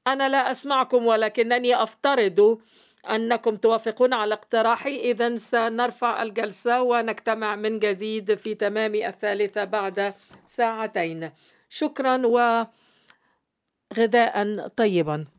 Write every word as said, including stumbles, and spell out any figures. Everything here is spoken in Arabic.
أنا لا أسمعكم ولكنني أفترض أنكم توافقون على اقتراحي، إذًا سنرفع الجلسة ونجتمع من جديد في تمام الثالثة بعد ساعتين. شكرًا وغداءً طيبًا.